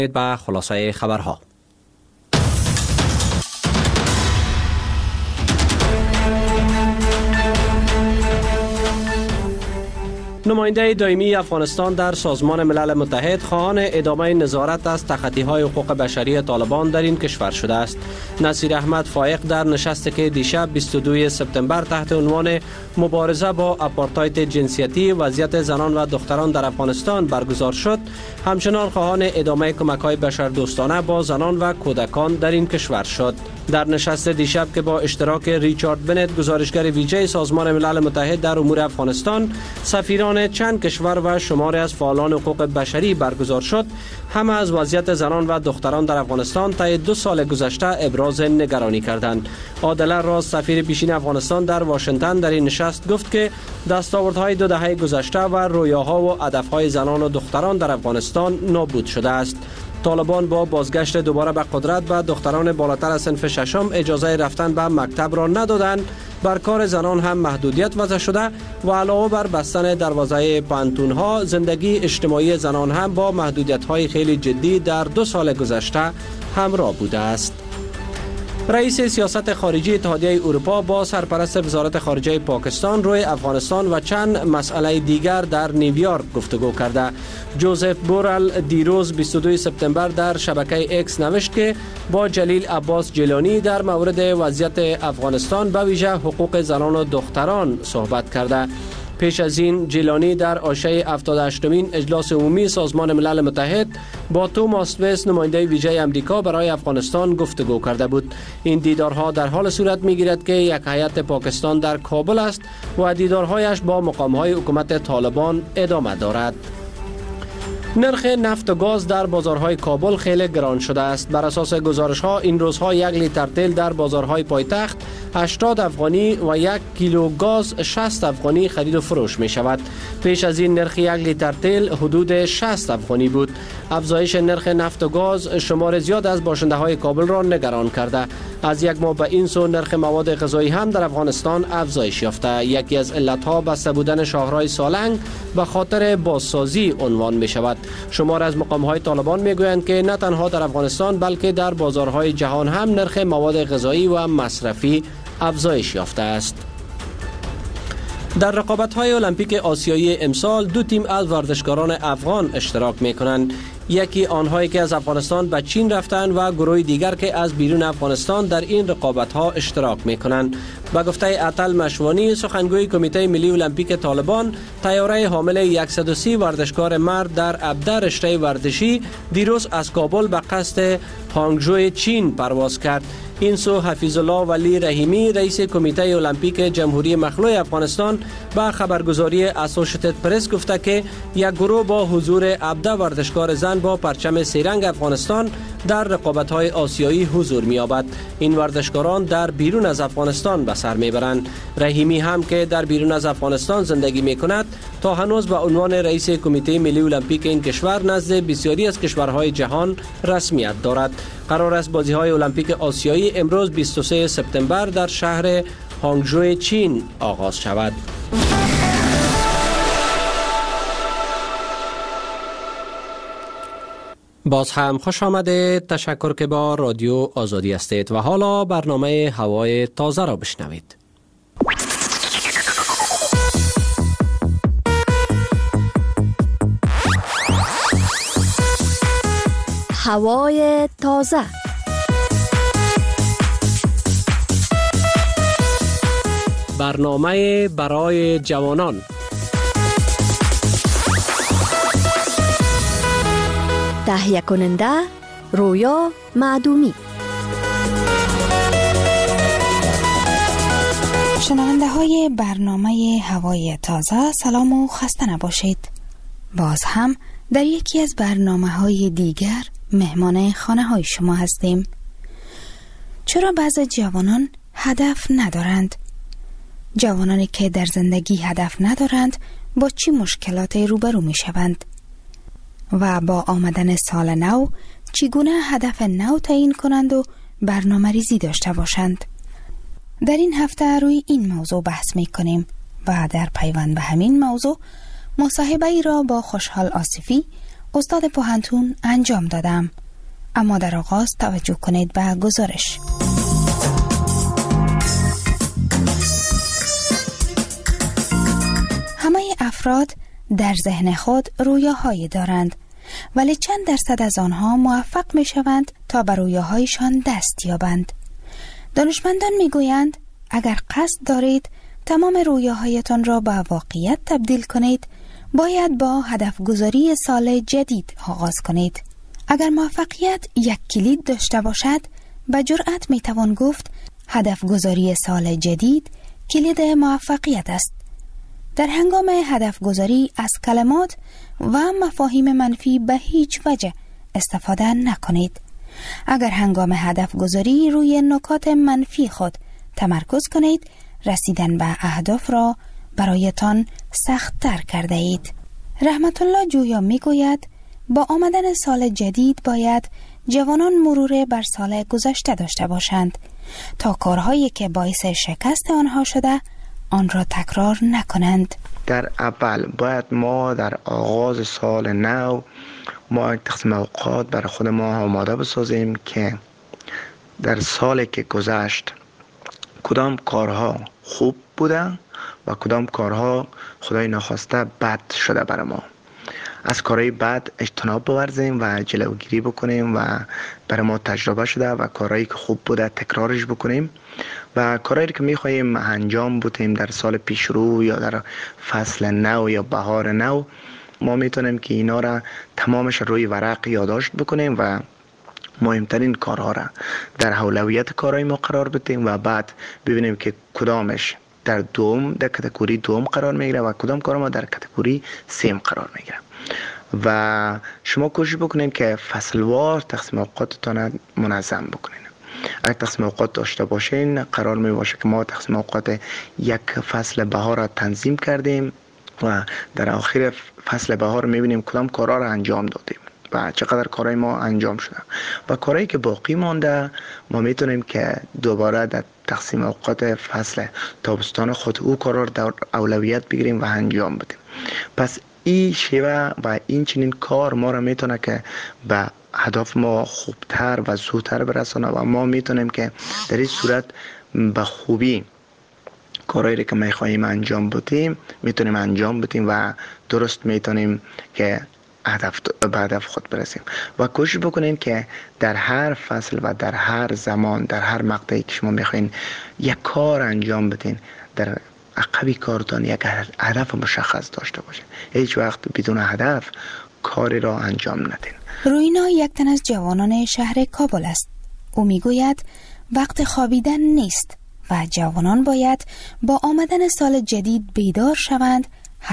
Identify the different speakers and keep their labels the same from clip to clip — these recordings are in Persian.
Speaker 1: به خلاصه خبرها. نماینده دائمی افغانستان در سازمان ملل متحد خواهان ادامه نظارت از تخطی‌های حقوق بشری طالبان در این کشور شده است. نصیر احمد فایق در نشستی که دیشب 22 سپتامبر تحت عنوان مبارزه با آپارتاید جنسیتی وضعیت زنان و دختران در افغانستان برگزار شد، همچنان خواهان ادامه کمک‌های بشردوستانه با زنان و کودکان در این کشور شد. در نشست دیشب که با اشتراک ریچارد بنت گزارشگر ویژه سازمان ملل متحد در امور افغانستان، سفیران چند کشور و شماری از فعالان حقوق بشری برگزار شد، همه از وضعیت زنان و دختران در افغانستان طی 2 سال گذشته ابراز نگرانی کردند. عادل راز سفیر پیشین افغانستان در واشنگتن در این نشست گفت که دستاوردهای 2 دهه گذشته و رویاها و هدفهای زنان و دختران در افغانستان نابود شده است. طالبان با بازگشت دوباره به قدرت و دختران بالاتر از صنف ششم اجازه رفتن به مکتب را ندادند، بر کار زنان هم محدودیت وضع شده و علاوه بر بستن دروازه پانتون‌ها، زندگی اجتماعی زنان هم با محدودیت‌های خیلی جدی در 2 سال گذشته همراه بوده است. رئیس سیاست خارجی اتحادیه اروپا با سرپرست وزارت خارجه پاکستان روی افغانستان و چند مسئله دیگر در نیویورک گفتگو کرده. جوزف بورل دیروز 22 سپتامبر در شبکه اکس نوشت که با جلیل عباس جیلانی در مورد وضعیت افغانستان به ویژه حقوق زنان و دختران صحبت کرده. پیش از این جیلانی در عرصه 78مین اجلاس عمومی سازمان ملل متحد با توماس ویس نماینده ویژه آمریکا برای افغانستان گفتگو کرده بود. این دیدارها در حال صورت می‌گیرد که یک هیئت پاکستان در کابل است و دیدارهایش با مقام‌های حکومت طالبان ادامه دارد. نرخ نفت و گاز در بازارهای کابل خیلی گران شده است. بر اساس گزارش‌ها این روزها 1 لیتر تیل در بازارهای پایتخت 80 افغانی و 1 کیلو گاز 60 افغانی خرید و فروش می شود. پیش از این نرخ 1 لیتر تیل حدود 60 افغانی بود. افزایش نرخ نفت و گاز شمار زیاد از باشنده های کابل را نگران کرده. از یک ماه به این سو نرخ مواد غذایی هم در افغانستان افزایش یافته. یکی از علتها بسته بودن شاهراه سالنگ به خاطر بازسازی عنوان می شود. شمار از مقام‌های طالبان میگویند که نه تنها در افغانستان بلکه در بازارهای جهان هم نرخ مواد غذایی و مصرفی افزایش یافته است. در رقابت‌های المپیک آسیایی امسال 2 تیم از ورزشکاران افغان اشتراک می‌کنند. یکی آنهایی که از افغانستان به چین رفتند و گروه دیگر که از بیرون افغانستان در این رقابت‌ها اشتراک می‌کنند. به گفته عطل مشوانی سخنگوی کمیته ملی المپیک طالبان، طیاره حامل 130 ورزشکار مرد در 17 رشته ورزشی دیروز از کابل به قصد هانگژو چین پرواز کرد. این سو حفیظ الله ولی رحیمی رئیس کمیته المپیک جمهوری مخلوع افغانستان به خبرگزاری اسوشیتد پرس گفته که یک گروه با حضور 17 ورزشکار زن با پرچم سه‌رنگ افغانستان در رقابت‌های آسیایی حضور می‌یابد. این ورزشکاران در بیرون از افغانستان به سر می‌برند. رحیمی هم که در بیرون از افغانستان زندگی می‌کند تا هنوز به عنوان رئیس کمیته ملی المپیک این کشور نزد بسیاری از کشورهای جهان رسمیت دارد. قرار است بازی‌های المپیک آسیایی امروز 23 سپتامبر در شهر هانگژو چین آغاز شود. باز هم خوش آمده. تشکر که با رادیو آزادی هستید و حالا برنامه هوای تازه را بشنوید.
Speaker 2: هوای تازه.
Speaker 1: برنامه برای جوانان.
Speaker 2: تهیه کننده رویا معدومی.
Speaker 3: شنونده های برنامه هوای تازه سلام و خسته نباشید. باز هم در یکی از برنامه های دیگر مهمان خانه های شما هستیم. چرا بعضی جوانان هدف ندارند؟ جوانانی که در زندگی هدف ندارند با چی مشکلاتی روبرو می شوند؟ و با آمدن سال نو چگونه هدف نو تعیین کنند و برنامه ریزی داشته باشند؟ در این هفته روی این موضوع بحث می کنیم و در پیوند به همین موضوع مصاحبه ای را با خوشحال آصفی استاد پوهنتون انجام دادم. اما در آغاز توجه کنید به گزارش. همه افراد در ذهن خود رویاهایی دارند، ولی چند درصد از آنها موفق می شوند تا بر رویاهایشان دست یابند. دانشمندان می گویند اگر قصد دارید تمام رویاهایتان را به واقعیت تبدیل کنید، باید با هدف گذاری سال جدید آغاز کنید. اگر موفقیت یک کلید داشته باشد، به جرأت می توان گفت هدف گذاری سال جدید کلید موفقیت است. در هنگام هدف گذاری از کلمات و مفاهیم منفی به هیچ وجه استفاده نکنید. اگر هنگام هدف گذاری روی نکات منفی خود تمرکز کنید، رسیدن به اهداف را برایتان سخت تر کرده اید. رحمت الله جویا می گوید با آمدن سال جدید باید جوانان مرور بر سال گذشته داشته باشند تا کارهایی که باعث شکست آنها شده آن را تکرار نکنند.
Speaker 4: در اول باید ما در آغاز سال نو ما تقسیم اوقات برای خود ما آماده بسازیم که در سالی که گذشت کدام کارها خوب بوده و کدام کارها خدای ناخواسته بد شده برای ما. از کارهای بد اجتناب بورزیم و جلوگیری بکنیم و برای ما تجربه شده و کارهایی که خوب بوده تکرارش بکنیم و کارهایی که میخواییم انجام بدیم در سال پیش رو یا در فصل نو یا بهار نو، ما میتونیم که اینا را تمامش روی ورق یادداشت بکنیم و مهمترین کارها را در اولویت کارهای ما قرار بدیم و بعد ببینیم که کدامش در کاتگوری دوم قرار میگیره و کدام کار ما در کاتگوری سیم قرار میگیره. و شما کوشش بکنین که فصلوار تقسیم اوقاتتان منظم بکنین. اگه تقسیم اوقات داشته باشین، قرار می باشه که ما تقسیم اوقات یک فصل بهار را تنظیم کردیم و در آخر فصل بهار میبینیم کدام کارها را انجام دادیم و چقدر کارهای ما انجام شده و کارهایی که باقی مانده ما میتونیم که دوباره در تقسیم اوقات فصل تابستان خود او کارها را در اولویت بگیریم و انجام بدیم. پس این شیوه و این چنین کار ما را میتونه که به هدف ما خوبتر و زودتر برسانه و ما میتونیم که در این صورت به خوبی کارهایی که میخواییم انجام بدیم میتونیم انجام بدیم و درست میتونیم که به هدف خود برسیم. و کوشش بکنین که در هر فصل و در هر زمان در هر مقطعی که شما میخواین یک کار انجام بدین، در عقبی کارتان یک هدف مشخص داشته باشه. هیچ وقت بدون هدف کاری را انجام ندین.
Speaker 3: روینا یک تن از جوانان شهر کابل است. او میگوید وقت خوابیدن نیست و جوانان باید با آمدن سال جدید بیدار شوند،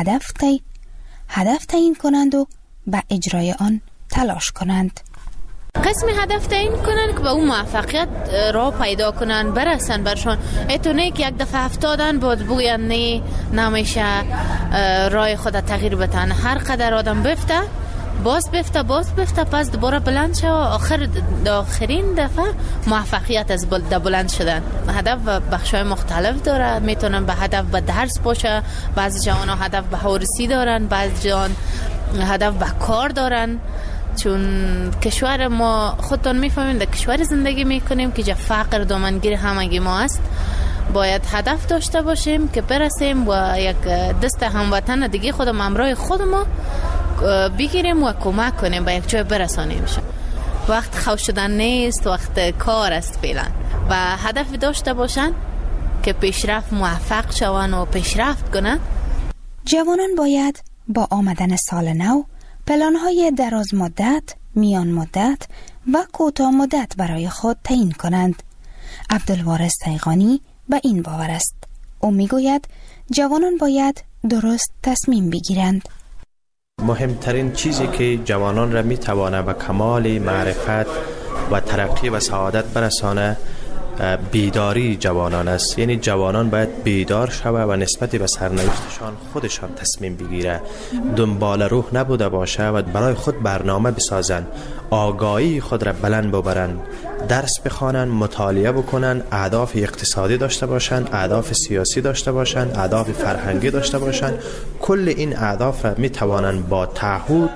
Speaker 3: هدف تعیین کنند و به اجرای آن تلاش کنند.
Speaker 5: قسمی هدف تعیین کنن که به اون موفقیت را پیدا کنن، برسن برشان. ایتونه که یک دفعه افتادن بود بگوین نه نمیشه راه خود تغییر بدن. هر قدر آدم بفته باز بفته پس دوباره بلند شه و آخرین دفعه موفقیت از بلند شدن. هدف بخشای مختلف داره، میتونن به هدف به درس باشه، بعضی جوان هدف به هورسی دارن، بعضی جوان هدف به کار دارن. چون کشور ما خودتون میفهمین در کشور زندگی میکنیم که جا فقر دامنگیر همگی ما است. باید هدف داشته باشیم که برسیم و یک دست هموطن دیگه خودم همراه خودمو بگیریم و کمک کنیم به یک جای برسانیم. وقت خوش شدن نیست، وقت کار است فعلا و هدف داشته باشن که پیشرفت موفق شون و پیشرفت کنن.
Speaker 3: جوانان باید با آمدن سال نو پلان‌های دراز مدت، میان مدت و کوتاه مدت برای خود تعیین کنند. عبدالوارث تیغانی به این باور است. او میگوید جوانان باید درست تصمیم بگیرند.
Speaker 6: مهمترین چیزی که جوانان را میتوانه به کمال معرفت و ترقی و سعادت برسانه بیداری جوانان است. یعنی جوانان باید بیدار شوه و نسبت به سرنوشتشان خودشان تصمیم بگیره، دنبال روح نبوده باشه و برای خود برنامه بسازن، آگاهی خود را بلند ببرن، درس بخوانن، مطالعه بکنن، اهداف اقتصادی داشته باشن، اهداف سیاسی داشته باشن، اهداف فرهنگی داشته باشن. کل این اهداف را می توانن با تعهد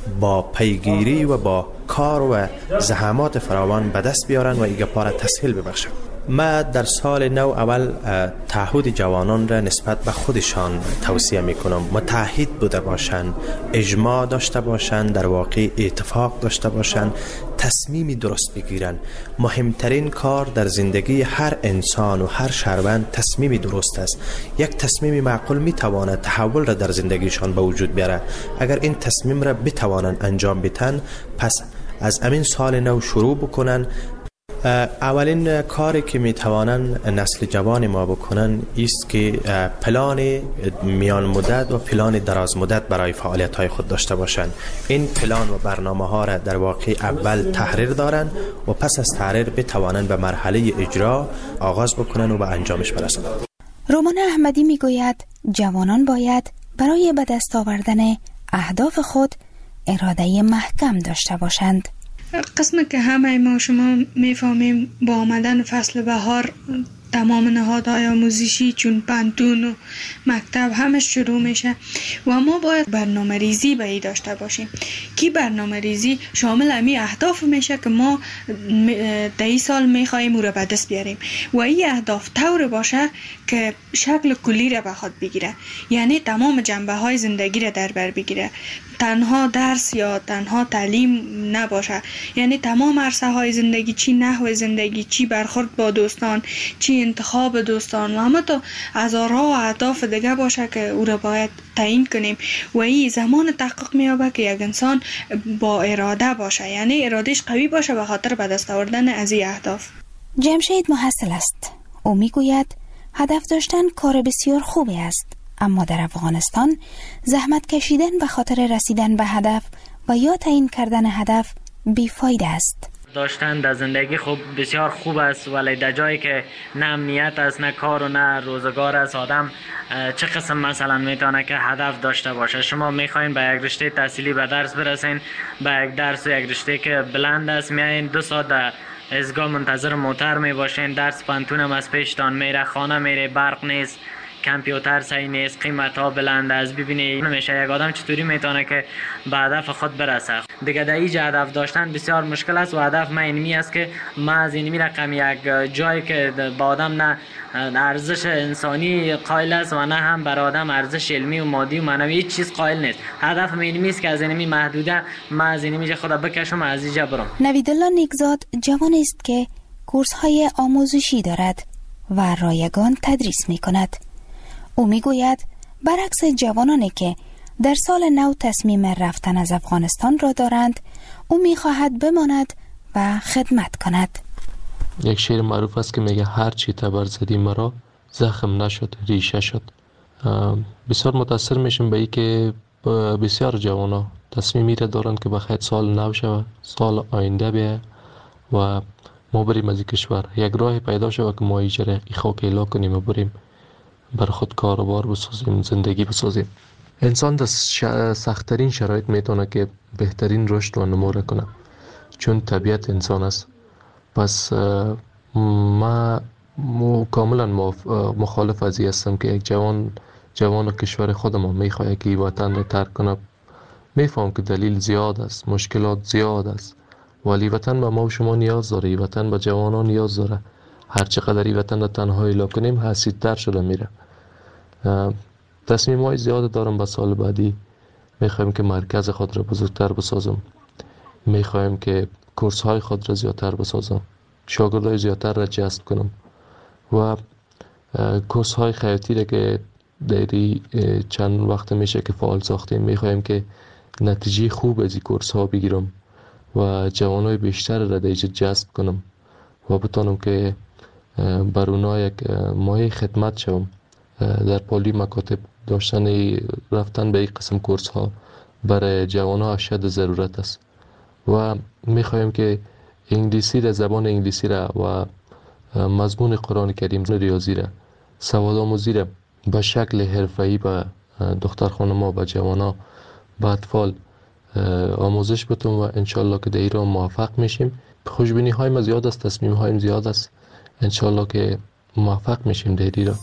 Speaker 6: با پیگیری و با کار و زحمات فراوان به دست بیارن و ایگه پاره تسهیل ببخشن. ما در سال نو اول تعهد جوانان را نسبت به خودشان توصیه میکنم متحد بوده باشند، اجماع داشته باشند، در واقع اتفاق داشته باشند، تصمیمی درست بگیرن. مهمترین کار در زندگی هر انسان و هر شهروند تصمیمی درست است. یک تصمیم معقول میتواند تحول را در زندگیشان به وجود بیاره. اگر این تصمیم را بتوانند انجام بدن، پس از امین سال نو شروع بکنن. اولین کاری که میتوانن نسل جوان ما بکنن است که پلان میان مدت و پلان دراز مدت برای فعالیت های خود داشته باشند. این پلان و برنامه ها را در واقع اول تحریر دارن و پس از تحریر بتوانند به مرحله اجرا آغاز بکنن و به انجامش برسند.
Speaker 3: رومان احمدی میگوید جوانان باید برای به دست آوردن اهداف خود اراده محکم داشته باشند.
Speaker 7: قسمی که همه ما شما میفهمیم با آمدن فصل بهار تمام نهادهای آموزشی چون پانتون و مکتب همه شروع میشه و ما باید برنامه ریزی به ای داشته باشیم که برنامه ریزی شامل امی اهداف میشه که ما در این سال میخواییم او را به دست بیاریم و این اهداف طور باشه که شکل کلی را به خود بگیره، یعنی تمام جنبه های زندگی را در بر بگیره، تنها درس یا تنها تعلیم نباشه، یعنی تمام عرصه های زندگی، چی نحو زندگی، چی برخورد با دوستان، چی انتخاب دوستان و همه تا هزارها و اهداف دیگه باشه که او را باید تعیین کنیم و این زمان تحقق میابه که یک انسان با اراده باشه، یعنی ارادش قوی باشه به خاطر به دست آوردن از این اهداف.
Speaker 3: جمشید محصل است. او میگوید هدف داشتن کار بسیار خوبی است، اما در افغانستان زحمت کشیدن به خاطر رسیدن به هدف و یا تعیین کردن هدف بیفایده است.
Speaker 8: داشتن در زندگی خوب بسیار خوب است، ولی در جایی که نه امنیت است، نه کار و نه روزگار است، آدم چه قسم مثلا میتونه که هدف داشته باشه؟ شما میخواین به یک رشته تحصیلی به درس برسین، به یک درس و یک رشته که بلند است، میایین 2 ساعت در ایستگاه منتظر موتر میباشین، درس پانتون هم از پیشتان میره، خانه میره، برق نیست، کامپیوتر صحیح نیست، قیمت ها بلند است. ببینید نمیشه یک آدم چطوری میتونه که به هدف خود برسه. دیگه در اینجا هدف داشتن بسیار مشکل است و هدف من اینمی است که ما از اینمی رقم یک جایی که با آدم نه ارزش انسانی قائل است و نه هم بر آدم ارزش علمی و مادی و معنوی هیچ چیز قائل نیست. هدف من اینمی است که از اینمی محدوده ما از اینمی خدا بکشم و از اینجا برم.
Speaker 3: نویدالله نیکزاد جوان است که کورس های آموزشی دارد و رایگان تدریس می کند. او میگوید برعکس جوانانی که در سال نو تصمیم رفتن از افغانستان را دارند، او میخواهد بماند و خدمت کند.
Speaker 9: یک شعر معروف است که میگه هر چی تبر زدی مرا زخم نشد ریشه شد. بسیار متاثر میشم به این که بسیار جوانا تصمیمی را دارند که بخیر سال نو شود، سال آینده بیه و ما بریم از این کشور، یک راه پیدا شود که ما ایجاره خاک اعلا کنیم و بریم بر خود کاروبار بسازیم، زندگی بسازیم. انسان در سخت‌ترین شرایط میتونه که بهترین رشد و نمو کنه، چون طبیعت انسان است. پس ما کاملا مخالف از این هستم که یک جوان کشور خودم میخواد که وطن را ترک کنه. میفهم که دلیل زیاد است، مشکلات زیاد است، ولی وطن به ما و شما نیاز داره، وطن به جوانان نیاز داره. هر چقدر این وطن را تنها اعلا کنیم حسیدتر شده میره. تصمیم های زیاد دارم به سال بعدی. میخوایم که مرکز خود را بزرگتر بسازم، میخوایم که کورس های خود را زیادتر بسازم، شاگردای زیادتر را جذب کنم و کورس های خیاطی را که دیری چند وقت میشه که فعال ساختیم، میخوایم که نتیجه خوب از این کورس ها بگیرم و جوانای بیشتر را دیجا جذب کنم و بتانم که بر اونا یک مایه خدمت شوم. در پالی مکاتب داشتن رفتن به این قسم کورس ها برای جوان ها اشد ضرورت است و میخوایم که انگلیسی را، زبان انگلیسی را و مضمون قرآن کریم، ریاضی را، سواد آموزی را به شکل حرفه‌ای به دختر خانم‌ها و جوان ها به اطفال آموزش بتون و انشالله که در ایران موفق میشیم. خوشبینی های ما زیاد است، تصمیم هایم زیاد است، انشالله که موفق میشیم در ایران.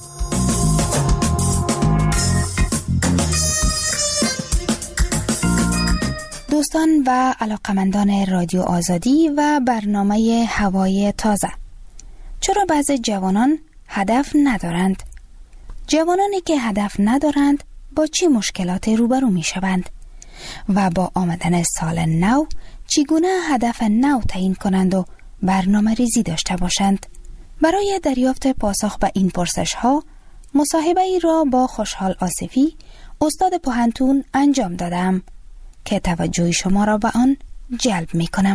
Speaker 3: دوستان و علاقمندان رادیو آزادی و برنامه هوای تازه، چرا بعضی جوانان هدف ندارند؟ جوانانی که هدف ندارند با چه مشکلاتی روبرو می شوند؟ و با آمدن سال نو چگونه هدف نو تعیین کنند و برنامه ریزی داشته باشند؟ برای دریافت پاسخ به این پرسش ها مصاحبه ای را با خوشحال آصفی استاد پوهنتون انجام دادم که توجه شما را به آن جلب می کنم.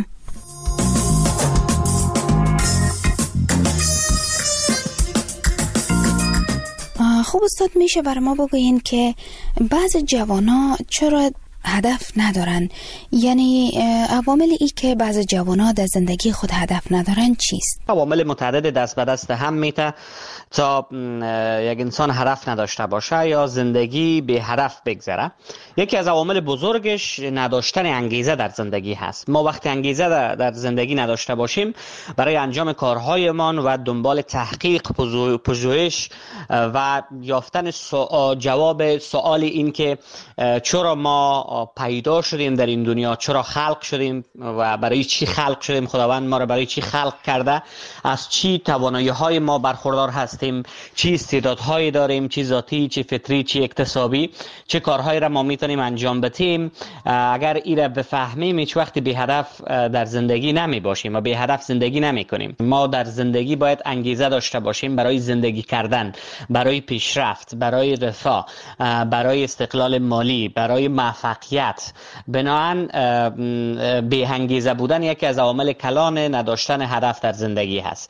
Speaker 3: خوب استاد، میشه بر ما بگوین که بعض جوانا چرا هدف ندارن؟ یعنی عوامل ای که بعض جوانا در زندگی خود هدف ندارن چیست؟
Speaker 10: عوامل متعدد دست به دست هم میته تا یک انسان هدف نداشته باشه یا زندگی به هدف بگذره. یکی از عوامل بزرگش نداشتن انگیزه در زندگی هست. ما وقتی انگیزه در زندگی نداشته باشیم برای انجام کارهایمان و دنبال تحقیق، پژوهش و یافتن جواب سوال این که چرا ما پیدا شدیم در این دنیا، چرا خلق شدیم و برای چی خلق شدیم، خداوند ما را برای چی خلق کرده، از چی توانایی‌های ما برخوردار هستیم، چی استعدادهایی داریم، چی ذاتی، چی فطری، چی اکتسابی، چه کارهایی را ما میتونیم انجام بدیم. اگر این را بفهمیم هیچ وقت بی هدف در زندگی نمی باشیم و بی هدف زندگی نمی کنیم. ما در زندگی باید انگیزه داشته باشیم برای زندگی کردن، برای پیشرفت، برای رفاه، برای استقلال مالی، برای موفقیت. بنابراین بی انگیزه بودن یکی از عوامل کلان نداشتن هدف در زندگی هست.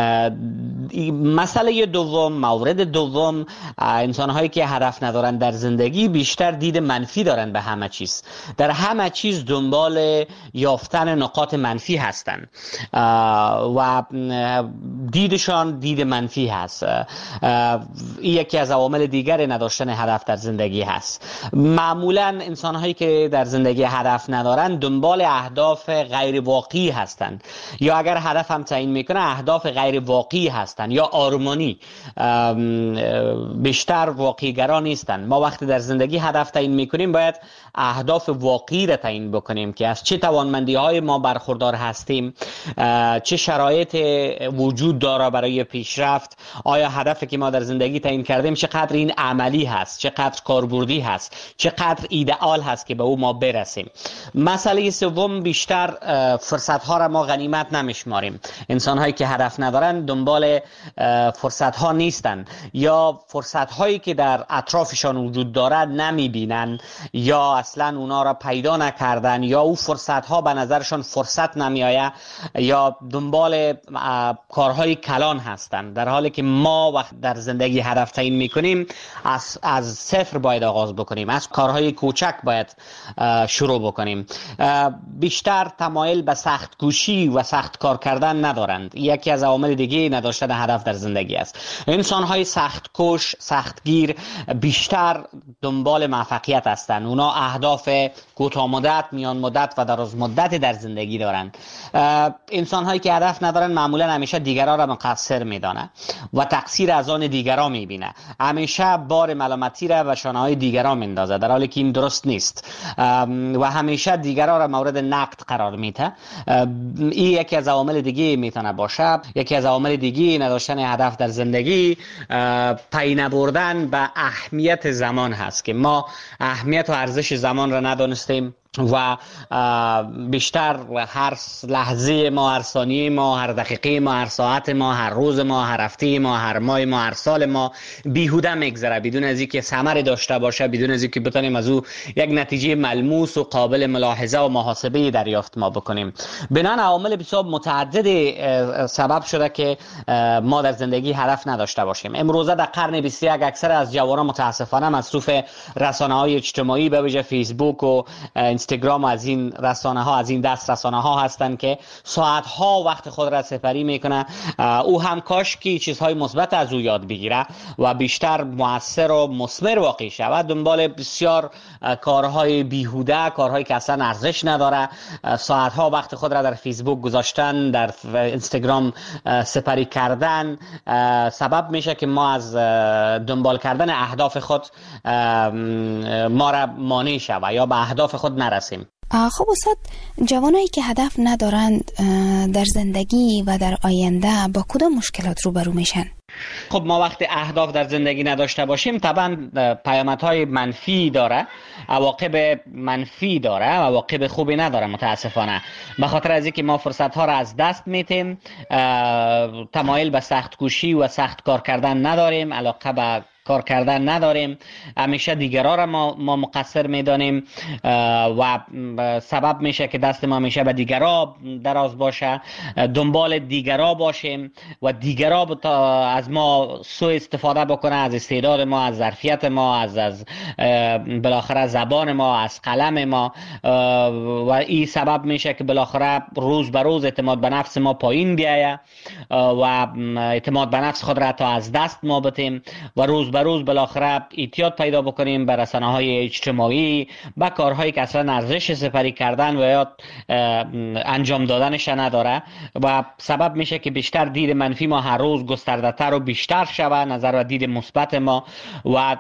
Speaker 10: مسئله دوم، مورد دوم، انسان‌هایی که هدف ندارن در زندگی بیشتر دید منفی دارن به همه چیز. در همه چیز دنبال یافتن نقاط منفی هستن و دیدشان دید منفی هست. این یکی از عوامل دیگر نداشتن هدف در زندگی هست. معمولاً انسان‌هایی که در زندگی هدف ندارن دنبال اهداف غیر واقعی هستند، یا اگر هدف هم تعیین میکنه اهداف غیر واقعی هستند یا آرمانی، بیشتر واقعی گرا نیستند. ما وقتی در زندگی هدف تعیین میکنیم باید اهداف واقعی را تعیین بکنیم که از چه توانمندی های ما برخوردار هستیم، چه شرایط وجود داره برای پیشرفت، آیا هدفی که ما در زندگی تعیین کردیم چقدر این عملی هست، چقدر کاربردی هست، چقدر ایدئال هست که به او ما برسیم. مسئله سوم، بیشتر فرصت ها را ما غنیمت نمیشماریم. انسان هایی که هدف ندارن دنبال فرصت ها نیستن، یا فرصت هایی که در اطرافشان وجود دارد نمیبینن، یا اصلا اونا را پیدا نکردن، یا او فرصت ها به نظرشان فرصت نمیآید، یا دنبال کارهای کلان هستند. در حالی که ما وقت در زندگی هدف تعیین میکنیم از صفر باید آغاز بکنیم، از کارهای کوچک باید شروع بکنیم. بیشتر تمایل به سخت کوشی و سخت کار کردن ندارند. یکی از عوامل دیگه نداشتن هدف در زندگی است. انسان های سخت کوش، سختگیر بیشتر دنبال موفقیت هستند. اونا اهداف کوتاه مدت، میان مدت و دراز مدت در زندگی دارند. انسان هایی که هدف ندارن معمولا همیشه دیگران را مقصر میدانه و تقصیر از آن دیگران میبینه. همیشه بار ملامتی را به شانه های دیگران میندازه، در حالی که این درست نیست و همیشه دیگران را مورد نقد قرار میده. این یکی از عوامل دیگه میتونه باشه. یکی از عوامل دیگه نداشتن هدف در زندگی پی نبردن به اهمیت زمان هست که ما اهمیت و ارزش زمان را ندانستیم و بیشتر هر لحظه ما، هر ثانیه ما، هر دقیقه ما، هر ساعت ما، هر روز ما، هر هفته ما، هر ماه ما، هر سال ما بیهوده میگذره، بدون از اینکه ثمری داشته باشه، بدون از اینکه بتونیم از او یک نتیجه ملموس و قابل ملاحظه و محاسبه دریافت ما بکنیم. بنابراین عوامل بسیار متعدد سبب شده که ما در زندگی هدف نداشته باشیم. امروزه در قرن 21 اکثر از جوانان متاسفانه مصروف رسانه‌های اجتماعی به ویژه فیسبوک و اینستاگرام و از این رسانه ها، از این دست رسانه ها هستند که ساعت ها وقت خود را سپری میکنه. او هم کاش که چیزهای مثبت از او یاد بگیره و بیشتر مؤثر و مثمر واقع شود. دنبال بسیار کارهای بیهوده، کارهایی که اصلا ارزش نداره، ساعت ها وقت خود را در فیسبوک گذاشتن، در اینستاگرام سپری کردن سبب میشه که ما از دنبال کردن اهداف خود ما را مانع شود یا به اهداف خود نرسیم.
Speaker 3: خب استاد، جوانایی که هدف ندارند در زندگی و در آینده با کدام مشکلات روبرو میشن؟
Speaker 10: خب ما وقتی اهداف در زندگی نداشته باشیم طبعا پیامدهای منفی داره، عواقب منفی داره، عواقب خوبی نداره متاسفانه. به خاطر از اینکه ما فرصت ها را از دست میتیم، تمایل به سخت کوشی و سخت کار کردن نداریم، علاقه به کار کردن نداریم، همیشه دیگرها را ما مقصر میدانیم و سبب میشه که دست ما همیشه به دیگرها دراز باشه، دنبال دیگرها باشیم و دیگرها از ما سوء استفاده بکنه، از استعداد ما، از ظرفیت ما، از بالاخره زبان ما، از قلم ما، و این سبب میشه که بالاخره روز به روز اعتماد به نفس ما پایین بیایه و اعتماد به نفس خود را تا از دست ما بدیم و روز به روز بالاخره اعتیاد پیدا بکنیم به رسانه‌های اجتماعی، به کارهایی که اصلا ارزش سپری کردن و یا انجام دادنش نداره و سبب میشه که بیشتر دید منفی ما هر روز گسترده‌تر و بیشتر شود، نظر و دید مثبت ما و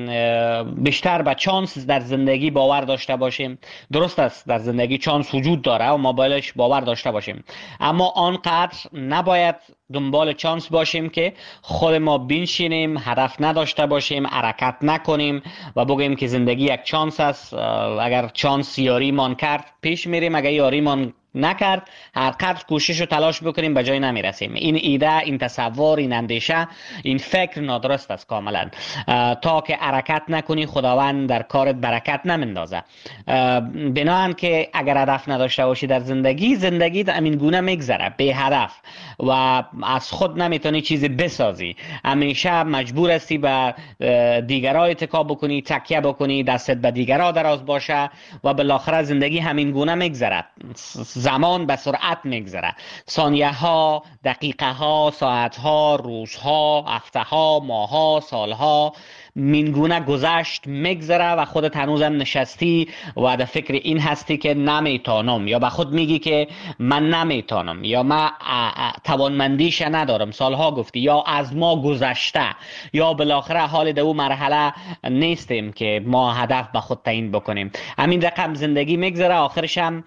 Speaker 10: بیشتر به چانس در زندگی باور داشته باشیم. درست است در زندگی چانس وجود داره و ما بایدش باور داشته باشیم، اما آنقدر نباید دنبال چانس باشیم که خود ما بنشینیم، هدف نداشته باشیم، حرکت نکنیم و بگیم که زندگی یک چانس است، اگر چانس یاری مان کرد پیش میریم، اگر یاری مان نکرد هر قدر کوشش و تلاش بکنیم به جای نمیرسیم. این ایده، این تصور، این اندیشه، این فکر نادرست است کاملا. تا که حرکت نکنی خداوند در کارت برکت نمیندازه. بنابراین که اگر هدف نداشته باشی در زندگی همین گونه میگذره بی هدف و از خود نمیتونی چیزی بسازی، همیشه مجبور هستی به دیگرها اتکا بکنی، تکیه بکنی، دستت به دیگرها دراز باشه و بالاخره زندگی همین گونه میگذره. زمان به سرعت میگذره، ثانیه ها، دقیقه ها، ساعت ها، روزها، هفته ها، ماه ها، سال ها مینگونه گذشت میگذره و خودت هنوزم نشستی و در فکر این هستی که نمیتونم، یا به خود میگی که من نمیتونم، یا من توانمندیش ندارم، سالها گفتی، یا از ما گذشته، یا بالاخره حال در اون مرحله نیستیم که ما هدف به خود تعیین بکنیم. همین رقم زندگی میگذره، آخرش هم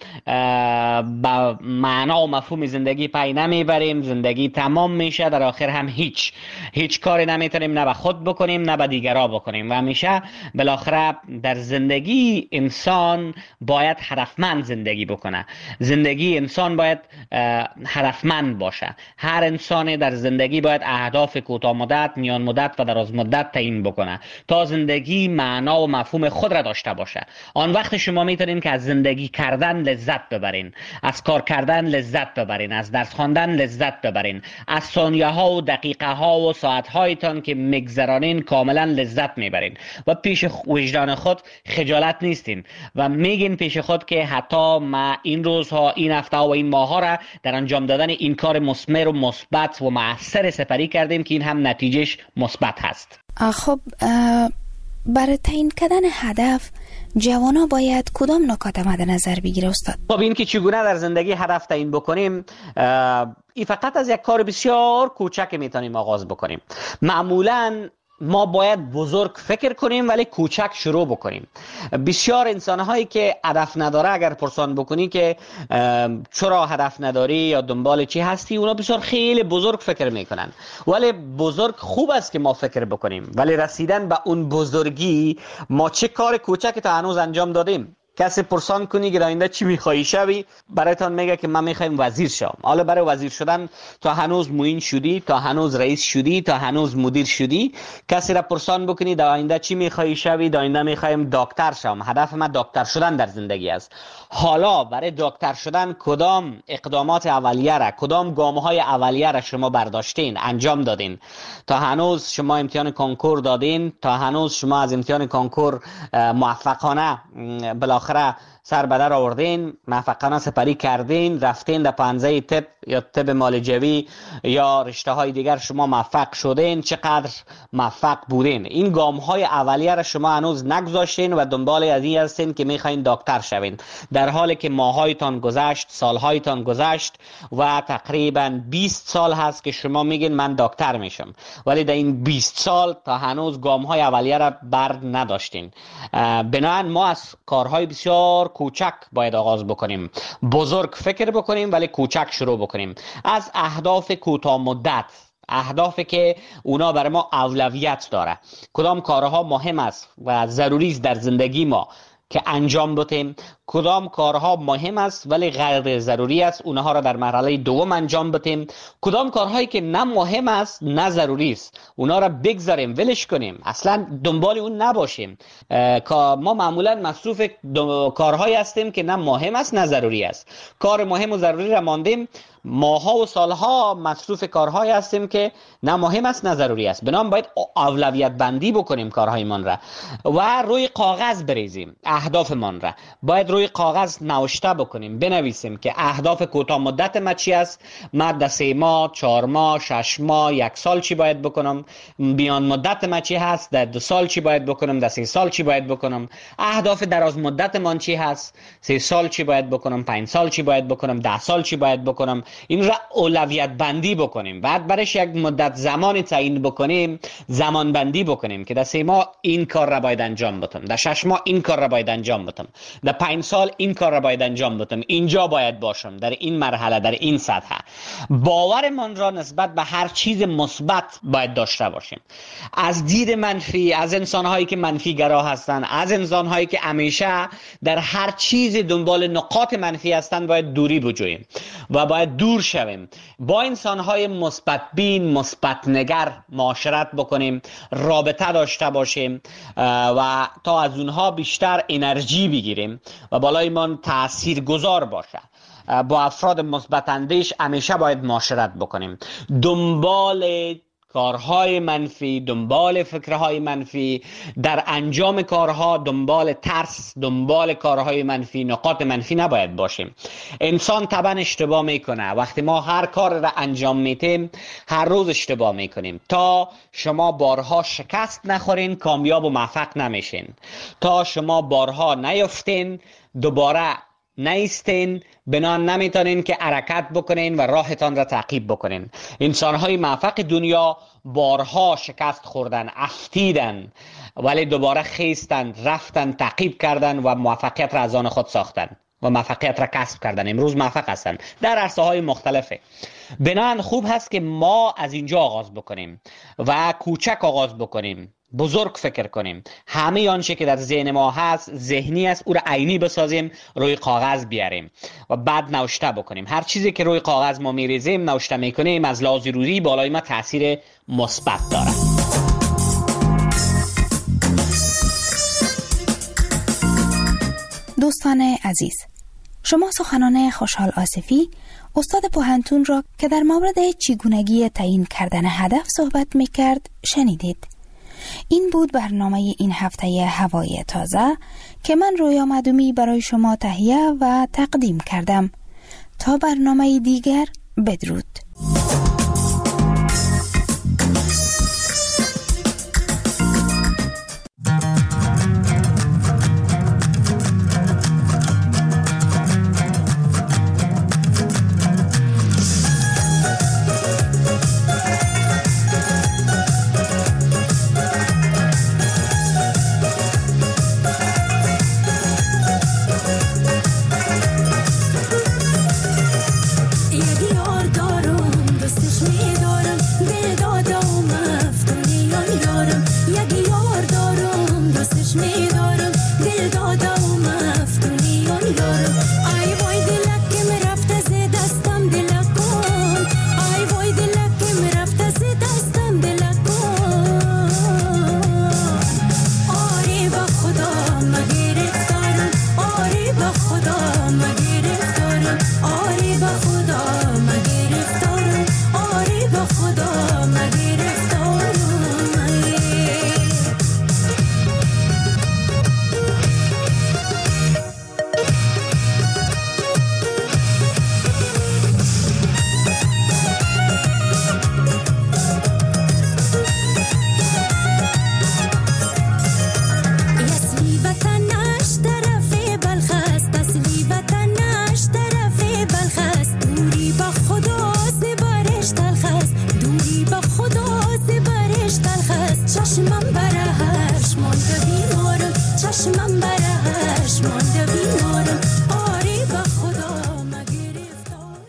Speaker 10: با معنا و مفهوم زندگی پی نمیبریم، زندگی تمام میشه، در آخر هم هیچ کاری نمیتونیم نه به خود بکنیم نه به دیگر بکنیم و همیشه بالاخره در زندگی انسان باید هدفمند زندگی بکنه. زندگی انسان باید هدفمند باشه. هر انسان در زندگی باید اهداف کوتاه مدت، میان مدت و دراز مدت تعیین بکنه تا زندگی معنا و مفهوم خود را داشته باشه. آن وقت شما میتونین که از زندگی کردن لذت ببرین، از کار کردن لذت ببرین، از درس خواندن لذت ببرین، از ثانیه ها و دقیقه ها و ساعت هایتان که میگذرانین کاملا لذت میبرین و پیش وجدان خود خجالت نیستین و میگین پیش خود که حتی ما این روزها، این هفته و این ماه ها را در انجام دادن این کار مثمر و مثبت و مؤثر سپری کردیم که این هم نتیجهش مثبت هست.
Speaker 3: خب برای تعیین کردن هدف جوانا باید کدام نکات مد نظر بگیره استاد؟
Speaker 10: خب این که چگونه در زندگی هدف تعیین بکنیم، این فقط از یک کار بسیار کوچک میتونیم آغاز بکنیم. معمولاً ما باید بزرگ فکر کنیم ولی کوچک شروع بکنیم. بسیار انسان‌هایی که هدف نداره اگر پرسان بکنی که چرا هدف نداری یا دنبال چی هستی، اونا بسیار خیلی بزرگ فکر میکنن. ولی بزرگ خوب است که ما فکر بکنیم، ولی رسیدن به اون بزرگی ما چه کار کوچکی تا هنوز انجام دادیم. کسی پرسان کنی که آینده چی میخوایی شوی، برایتان میگه که من میخوایم وزیر شوم. حالا برای وزیر شدن تا هنوز معین شدی، تا هنوز رئیس شدی، تا هنوز مدیر شدی. کسی را پرسان بکنی در آینده چی میخوایی شوی، در آینده میخوایم دکتر شوم، هدف من دکتر شدن در زندگی است. حالا برای دکتر شدن کدام اقدامات اولیه را، کدام گام‌های اولیه را شما برداشتین، انجام دادین؟ تا هنوز شما امتحان کنکور دادین، تا هنوز شما از امتحان کنکور موفقانه بالاخره سر به در آوردین، موفقانه سپری کردین، رفتین در پنزه طب یا طب معالجوی یا رشته های دیگر شما موفق شدین، چقدر موفق بودین؟ این گام های اولیه را شما هنوز نگذاشتین و دنبال از این هستین که میخواین دکتر شوین، در حالی که ماهایتان گذشت، سالهایتان گذشت و تقریبا 20 سال هست که شما میگین من دکتر میشم، ولی در این 20 سال تا هنوز گام های اولیه را بر نداشتین. بنابراین ما از کارهای بسیار کوچک باید آغاز بکنیم. بزرگ فکر بکنیم ولی کوچک شروع بکنیم. از اهداف کوتاه مدت، اهدافی که اونا برای ما اولویت داره، کدام کارها مهم است و ضروری است در زندگی ما که انجام بدیم، کدام کارها مهم است ولی غیر ضروری است اونها را در مرحله دوم انجام بدیم، کدام کارهایی که نه مهم است نه ضروری است اونها را بگذاریم، ولش کنیم، اصلا دنبال اون نباشیم. ما معمولا مصروف کارهایی هستیم که نه مهم است نه ضروری است. کار مهم و ضروری را ماندیم، ماها و سالها مصروف کارهایی هستیم که نه مهم است نه ضروری است. بنابراین باید اولویت بندی بکنیم کارهایمان را و روی کاغذ بریزیم. اهدافمان را باید روی کاغذ نوشته بکنیم، بنویسیم که اهداف کوتاه مدت ما چی است، من در 3 ماه، 4 ماه، 6 ماه، 1 سال چی باید بکنم، میان مدت ما چی هست، در 2 سال چی باید بکنم، در 3 سال چی باید بکنم، اهداف دراز مدت من چی هست، 3 سال چی باید بکنم، 5 سال چی باید بکنم، 10 سال چی باید بکنم. این را اولویت بندی بکنیم. بعد برش یک مدت زمانی تعیین بکنیم، زمان بندی بکنیم که در 3 ماه این کار را باید انجام بدم، در 6 ماه این کار را باید انجام بدم، در 5 سال این کار را باید انجام بدم، اینجا باید باشم، در این مرحله، در این سطح. باورمان را نسبت به هر چیز مثبت باید داشته باشیم. از دید منفی، از انسان‌هایی که منفی گرا هستند، از انسان‌هایی که همیشه در هر چیز دنبال نقاط منفی هستند باید دوری بجوییم و باید دور شویم. با انسان‌های مثبت بین، مثبت نگر معاشرت بکنیم، رابطه داشته باشیم و تا از اونها بیشتر انرژی بگیریم و بالای ما تأثیر گذار باشه. با افراد مثبت اندیش همیشه باید معاشرت بکنیم. دنبال کارهای منفی، دنبال فکرهای منفی، در انجام کارها دنبال ترس، دنبال کارهای منفی، نقاط منفی نباید باشیم. انسان طبعا اشتباه میکنه. وقتی ما هر کار را انجام میتیم هر روز اشتباه میکنیم. تا شما بارها شکست نخورین کامیاب و موفق نمیشین. تا شما بارها نیفتین دوباره نیستین، بنان نمیتونین که حرکت بکنین و راهتان را تعقیب بکنین. انسانهای موفق دنیا بارها شکست خوردن، افتیدن، ولی دوباره خیستن، رفتن، تعقیب کردن و موفقیت را از آن خود ساختن و موفقیت را کسب کردن. امروز موفق هستن در عرصه‌های مختلفه. بنان خوب هست که ما از اینجا آغاز بکنیم و کوچک آغاز بکنیم، بزرگ فکر کنیم. همه آنچه که در ذهن ما هست، ذهنی است، او را عینی بسازیم، روی کاغذ بیاریم و بعد نوشته بکنیم. هر چیزی که روی کاغذ ما میریزیم، نوشته میکنیم، از لحاظ روحی بالای ما تاثیر مثبت داره.
Speaker 3: دوستان عزیز، شما سخنان خوشحال آصفی، استاد پوهنتون را که در مورد چگونگی تعیین کردن هدف صحبت میکرد شنیدید. این بود برنامه این هفته هوای تازه که من رویا معدومی برای شما تهیه و تقدیم کردم. تا برنامه دیگر، بدرود.